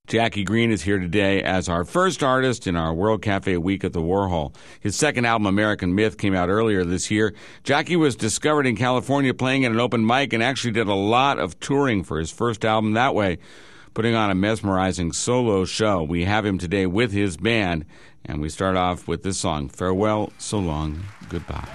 Jackie Green is here today as our first artist in our World Cafe Week at the Warhol. His second album, American Myth, came out earlier this year. Jackie was discovered in California playing at an open mic and actually did a lot of touring for his first album that way, putting on a mesmerizing solo show. We have him today with his band, and we start off with this song, Farewell, So Long, Goodbye.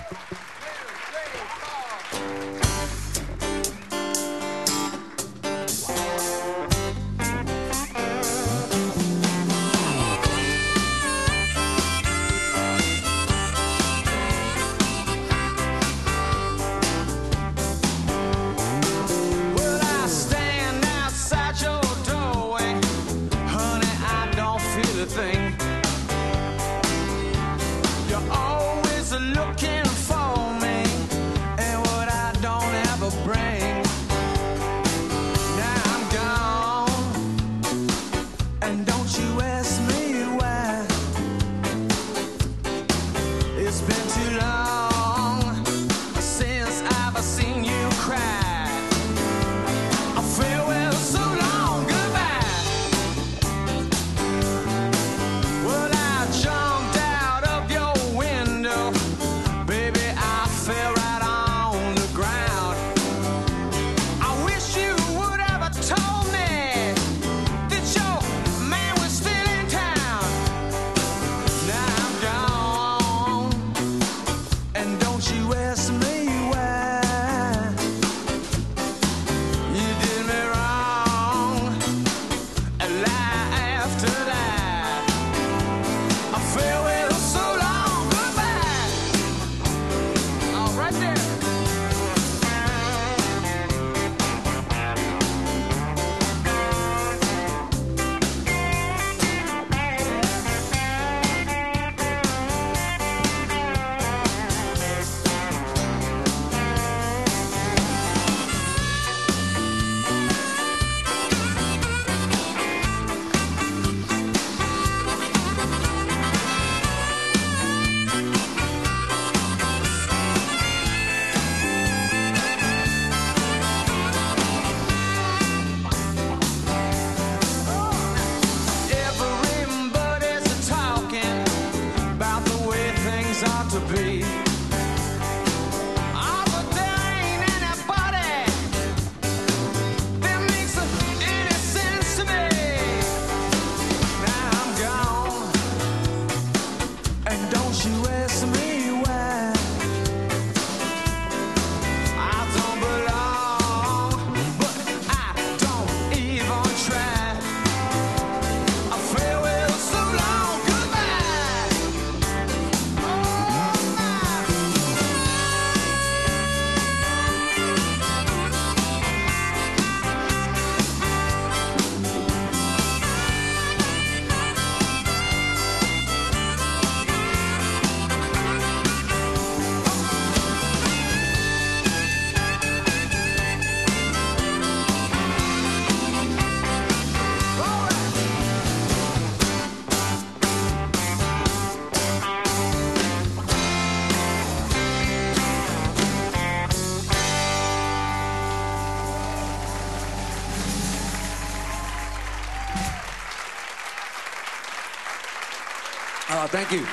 Thank you.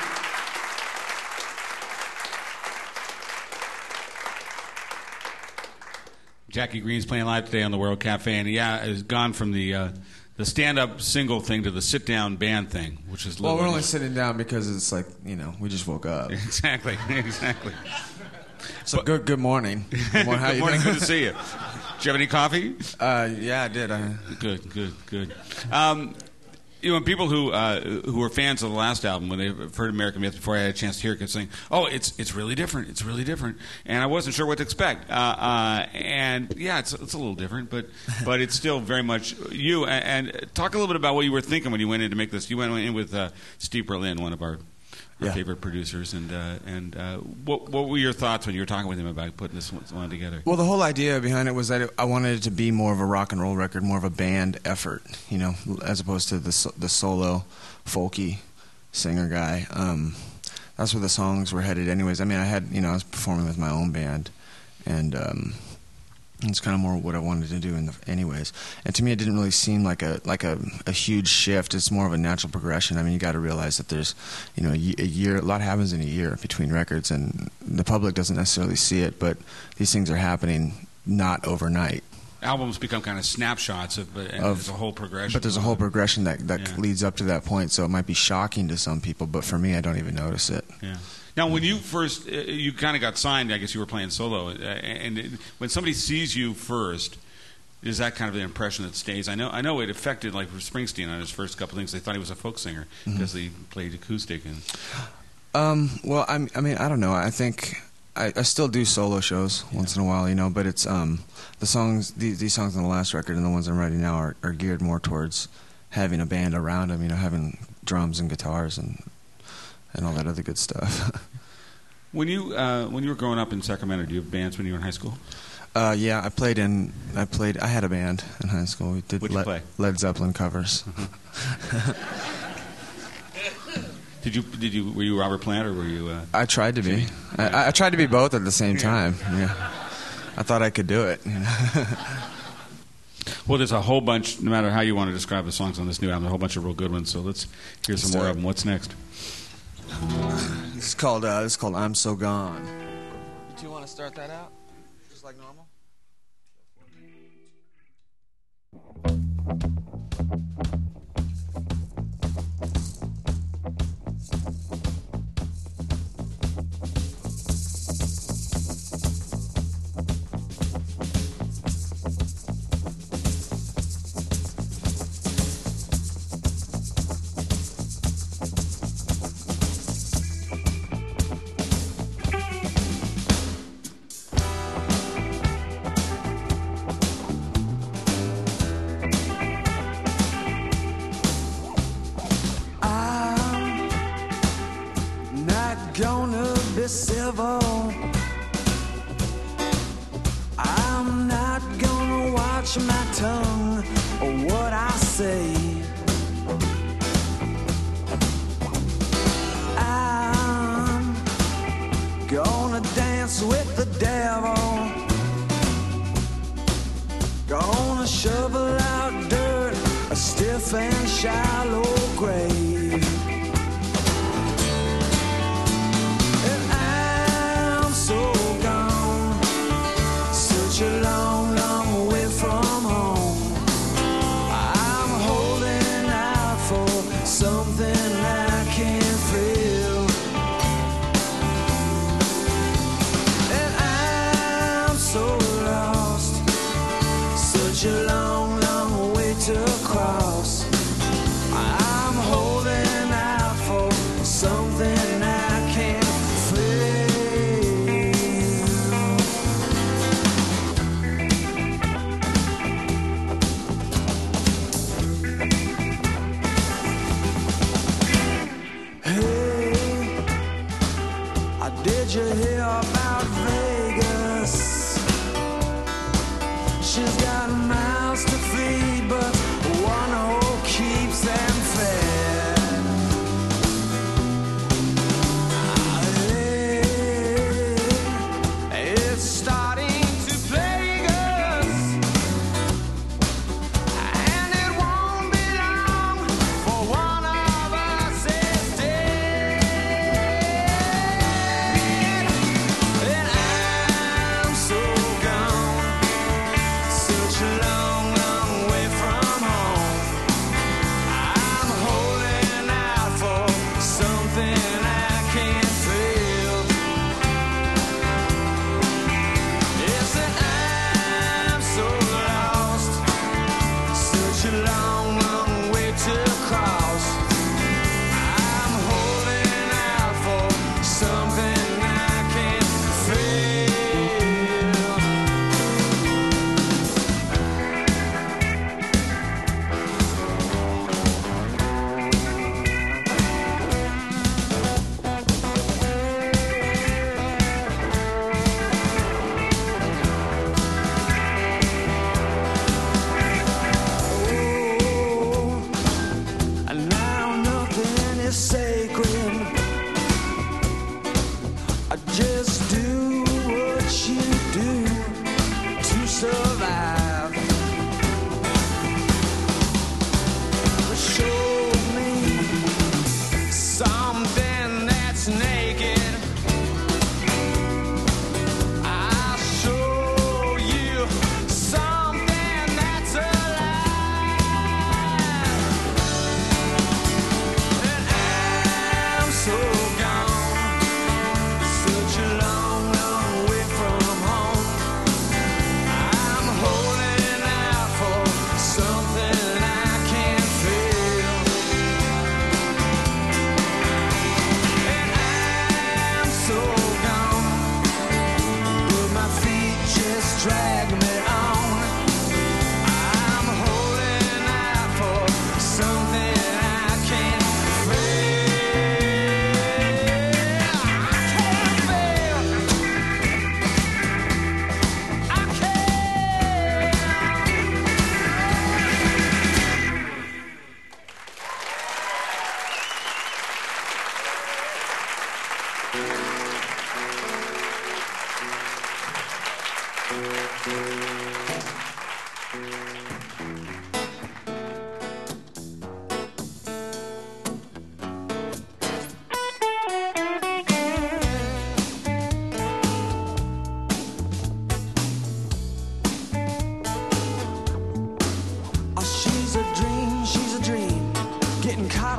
Jackie Green's playing live today on the World Cafe, and has gone from the stand-up single thing to the sit-down band thing, which is well, we're only sitting down because it's like, we just woke up. Exactly. So good morning. Good morning. Good morning. Good to see you. Did you have any coffee? Yeah, I did. Good. When people who were fans of the last album, when they've heard American Myth before I had a chance to hear it, kept saying, "Oh, it's really different. It's really different," and I wasn't sure what to expect. And yeah, it's a little different, but it's still very much you. And talk a little bit about what you were thinking when you went in to make this. You went in with Steve Berlin, one of our favorite producers, and what were your thoughts when you were talking with him about putting this one together? Well, the whole idea behind it was that I wanted it to be more of a rock and roll record, more of a band effort, as opposed to the solo folky singer guy. That's where the songs were headed anyways. I mean, I was performing with my own band, and It's kind of more what I wanted to do anyways. And to me, it didn't really seem like a huge shift. It's more of a natural progression. I mean, you got to realize that there's, you know, a year. A lot happens in a year between records, and the public doesn't necessarily see it. But these things are happening not overnight. Albums become kind of snapshots of there's a whole progression. But there's a whole progression that leads up to that point. So it might be shocking to some people, but for me, I don't even notice it. Yeah. Now, when you first, you kind of got signed, I guess you were playing solo, and when somebody sees you first, is that kind of the impression that stays? I know it affected, like Springsteen on his first couple things. They thought he was a folk singer because he played acoustic. Well, I mean, I don't know. I think I still do solo shows once in a while, you know, but it's the songs, these songs on the last record and the ones I'm writing now are geared more towards having a band around them, you know, having drums and guitars and all that other good stuff. When you were growing up in Sacramento, do you have bands when you were in high school? Yeah, I had a band in high school. We did Led Zeppelin covers. Were you Robert Plant or were you? I tried to be. I tried to be both at the same time. Yeah, I thought I could do it. You know? Well, there's a whole bunch. No matter how you want to describe the songs on this new album, a whole bunch of real good ones. So let's hear some more of them. What's next? This is called "I'm So Gone." Do you want to start that out, just like normal? Gonna be civil. I'm not gonna watch my tongue or what I say. I'm gonna dance with the devil. Gonna shovel out dirt, a stiff and shallow grave. A long, long way from home. I'm holding out for something I can't feel, and I'm so lost. Such a long, long way to cross. I'm holding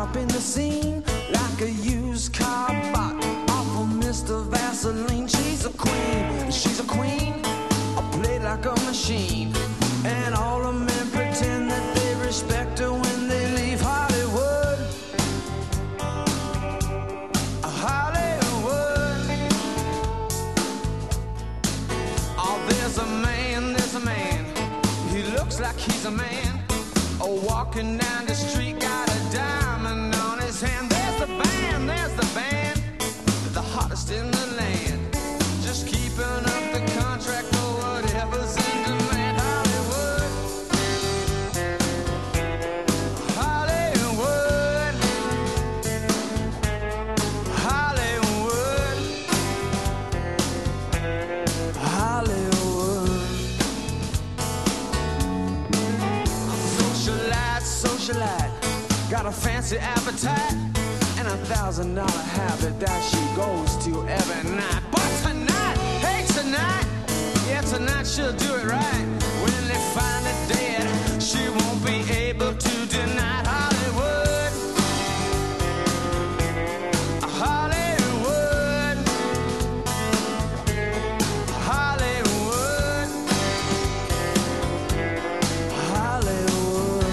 up in the scene like a used car bought off of Mr. Vaseline. She's a queen, played like a machine. And all the men pretend that they respect her when they leave Hollywood. Hollywood. Oh, there's a man, he looks like he's a man. Oh, walking down the street, got a diamond on his hand. There's the band, the hottest in the land. Just keeping up the contract for whatever's in demand. Hollywood, Hollywood, Hollywood, Hollywood. Socialite, got a fancy appetite and $1,000 habit that she goes to every night. But tonight, hey tonight, yeah tonight she'll do it right. When they find her dead, she won't be able to deny it. Hollywood, Hollywood, Hollywood, Hollywood.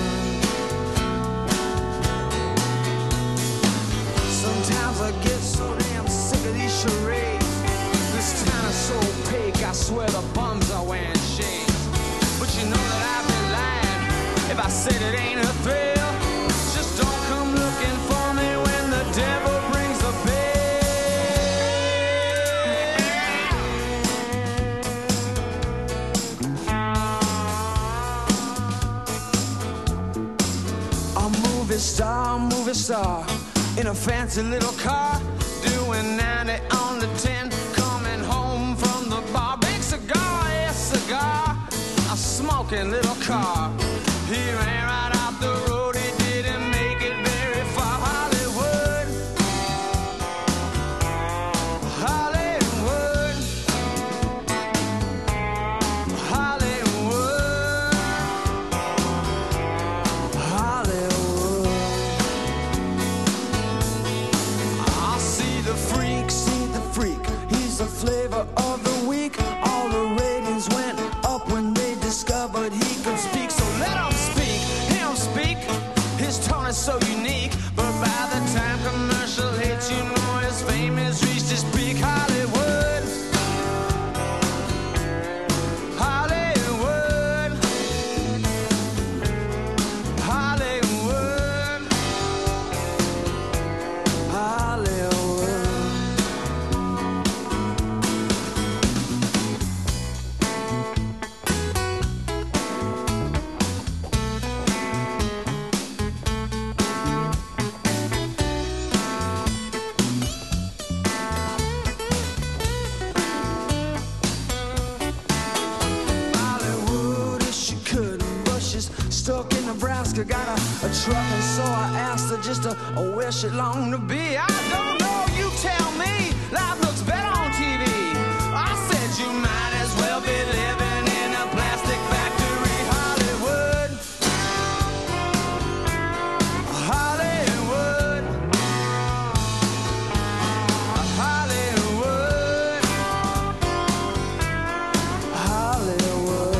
Sometimes I get so damn sick of these charades. This town is so opaque, I swear the bums are wearing shades. But you know that I'd be lying if I said it ain't a thrill. Just don't come looking for me when the devil brings the bill. A movie star in a fancy little car, doing 90 on the 10, coming home from the bar. Big cigar, yes, cigar, a smoking little car. He ran right off the road, he didn't make it very far. Hollywood, Hollywood, Hollywood, Hollywood. I see the freak, he's the flavor of the week. All the ratings went up when they discovered he could speak. So let him speak, his tone is so unique. But by the time commercial hits, you know his fame has reached its peak. Hollywood, Hollywood, Hollywood, Hollywood. Hollywood, if she could, but she's stuck in Nebraska. Got a truck, and so I asked her just where she longed to be. I don't know, you tell me. Life looks better on TV. I said you might as well be living in a plastic factory. Hollywood, Hollywood, Hollywood, Hollywood.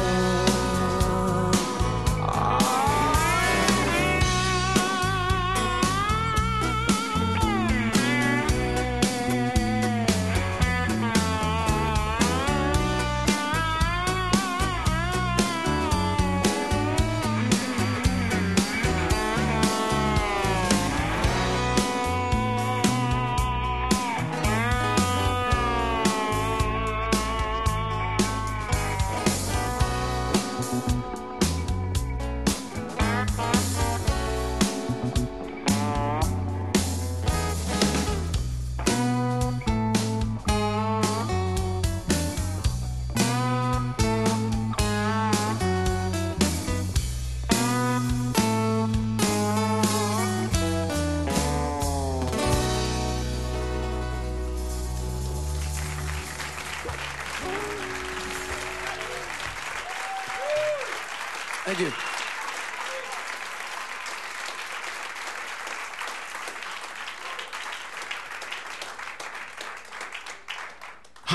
Thank you.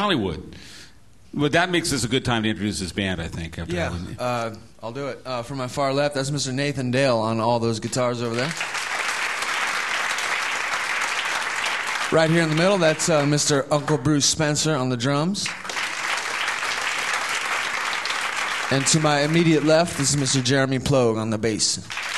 Hollywood. Well, that makes this a good time to introduce this band, I think. After I'll do it. From my far left, that's Mr. Nathan Dale on all those guitars over there. Right here in the middle, that's Mr. Uncle Bruce Spencer on the drums. And to my immediate left, this is Mr. Jeremy Plogue on the bass.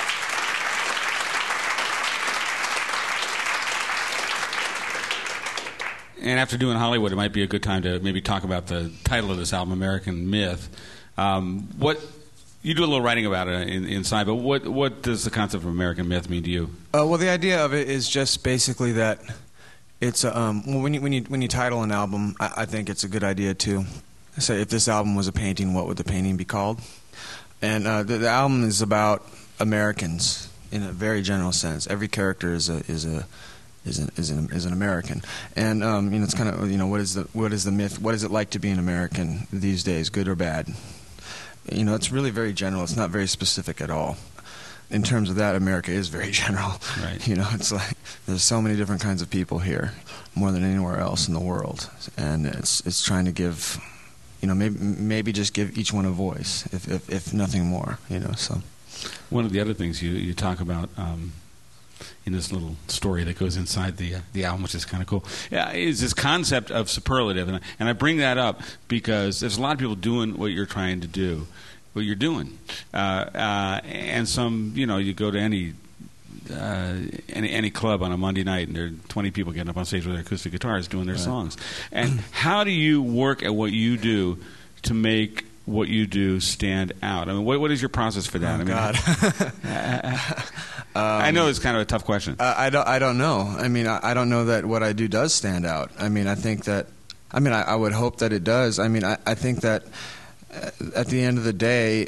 And after doing Hollywood, it might be a good time to maybe talk about the title of this album, American Myth. What you do a little writing about it inside, but what does the concept of American Myth mean to you? Well, the idea of it is just basically that it's when you title an album, I think it's a good idea to say if this album was a painting, what would the painting be called? And the album is about Americans in a very general sense. Every character is an American, and it's kind of what is the myth? What is it like to be an American these days, good or bad? It's really very general. It's not very specific at all. In terms of that, America is very general. Right. It's like there's so many different kinds of people here, more than anywhere else in the world, and it's trying to give, maybe just give each one a voice, if nothing more. So one of the other things you talk about in this little story that goes inside the album, which is kind of cool, is this concept of superlative, and I bring that up because there's a lot of people doing what you're trying to do. What you're doing, and some, you go to any club on a Monday night, and there are 20 people getting up on stage with their acoustic guitars doing their songs. And how do you work at what you do to make what you do stand out? I mean, what is your process for that? I know it's kind of a tough question. I don't know. I mean, I don't know that what I do does stand out. I mean, I think that. I mean, I would hope that it does. I mean, I think that. At the end of the day,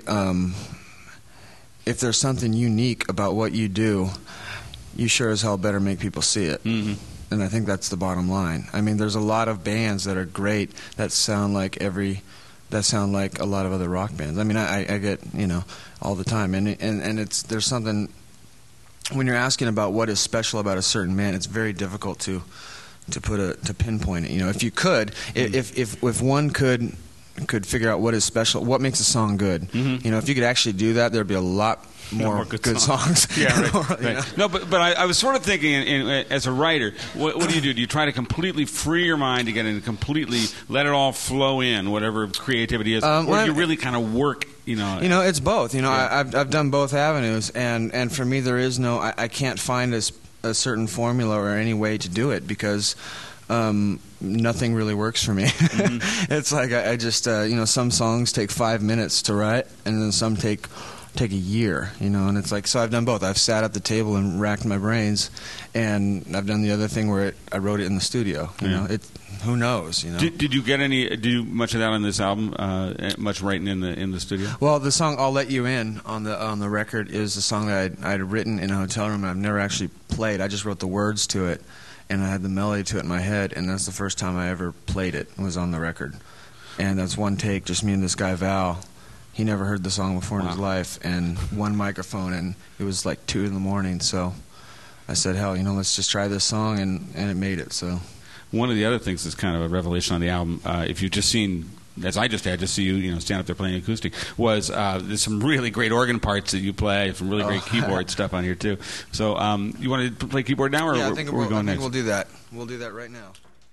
if there's something unique about what you do, you sure as hell better make people see it. Mm-hmm. And I think that's the bottom line. I mean, there's a lot of bands that are great that sound like a lot of other rock bands. I mean, I get all the time, and there's something when you're asking about what is special about a certain band, it's very difficult to pinpoint it. If you could, if one could figure out what is special, what makes a song good. Mm-hmm. If you could actually do that, there'd be a lot more good songs. Yeah, right. No, but I was sort of thinking, as a writer, what do you do? Do you try to completely free your mind to get in, completely let it all flow in, whatever creativity is, or do you really kind of work? It's both. I've done both avenues, and for me, there is no. I can't find a certain formula or any way to do it because. Nothing really works for me. Mm-hmm. It's like I just some songs take 5 minutes to write, and then some take a year. And it's like, so I've done both. I've sat at the table and racked my brains, and I've done the other thing where I wrote it in the studio. Who knows? Did you do much of that on this album? Much writing in the studio? Well, the song "I'll Let You In" on the record is a song that I'd written in a hotel room and I've never actually played. I just wrote the words to it. And I had the melody to it in my head, and that's the first time I ever played it, was on the record. And that's one take, just me and this guy, Val. He never heard the song before in his life, and one microphone, and it was like 2 in the morning. So I said, hell, let's just try this song, and it made it. So one of the other things that's kind of a revelation on the album, if you've just seen, as I just had to see you, stand up there playing acoustic, was there's some really great organ parts that you play, some really great keyboard stuff on here too. So you want to play keyboard now, or I think we're going next? We'll do that. We'll do that right now.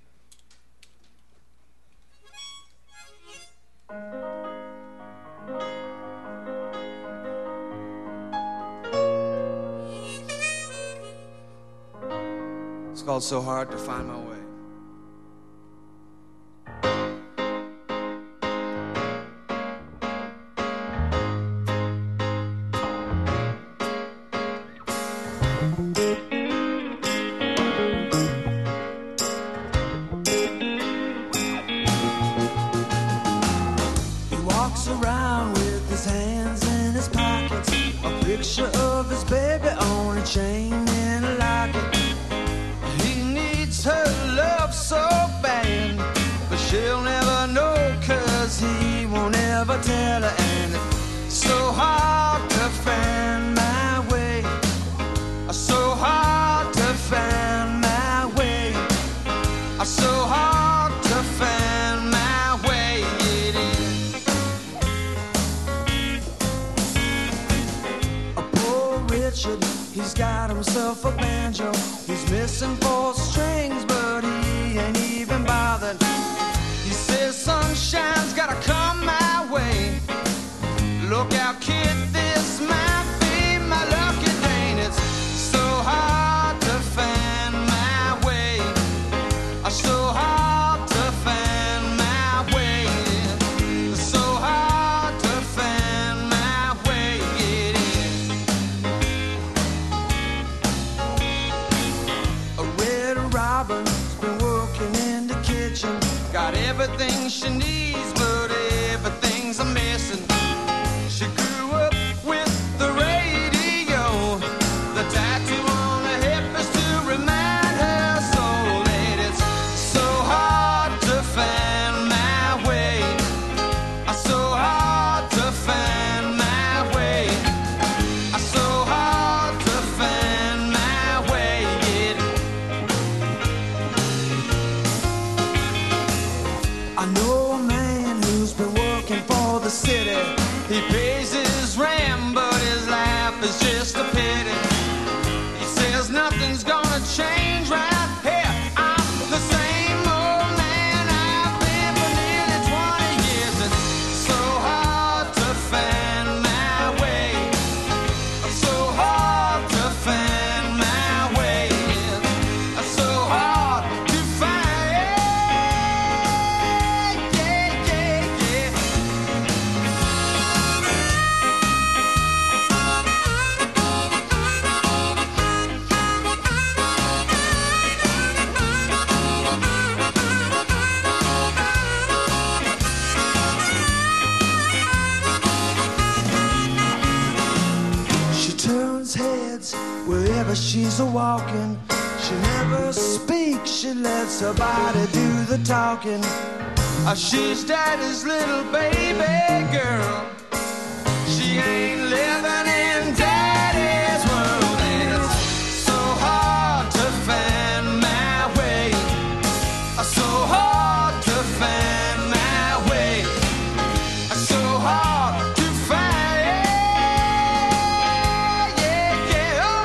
It's called "So Hard to Find My Way." Tell her, and it's so hard to find my way, so hard to find my way, so hard to find He's got himself a banjo. He's missing 4 strings, but he ain't even bothered. He says sunshine's gotta come my way. Look out, kid, this might be my lucky day. And it's so hard to find my way. So hard to find my way. So hard to find my way. A red robin's been working in the kitchen. Got everything she needs, but everything's a missing. She grew up with the radio. The tattoo on her hip is to remind her soul that it's so hard to find my way. So hard to find my way. So hard to find my way. I know a man who's been working for the city. He pays his rent, but his life is just a pity. He says nothing's gonna change right here. I'm the same old man I've been for nearly 20 years. It's so hard to find my way. So hard to find my way. So hard to find. Yeah, yeah, yeah. She turns heads wherever she's a-walking. She never speaks, she lets her body do the talking. She's daddy's little baby girl. She ain't living in daddy's world. And it's so hard to find my way. So hard to find my way. So hard to find. Yeah, yeah, oh.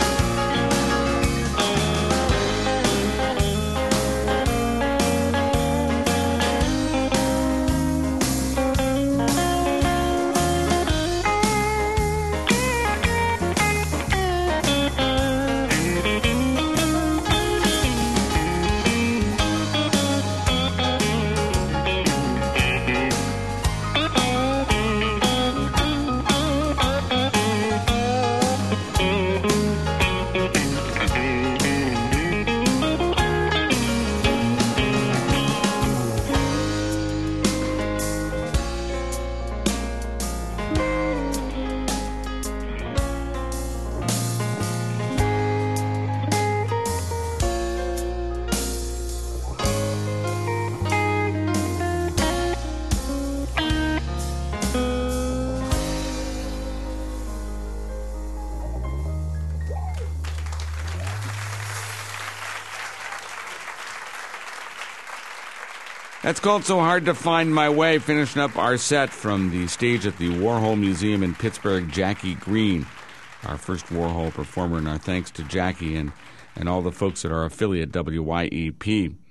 That's called So Hard to Find My Way, finishing up our set from the stage at the Warhol Museum in Pittsburgh, Jackie Green, our first Warhol performer, and our thanks to Jackie and all the folks at our affiliate, WYEP.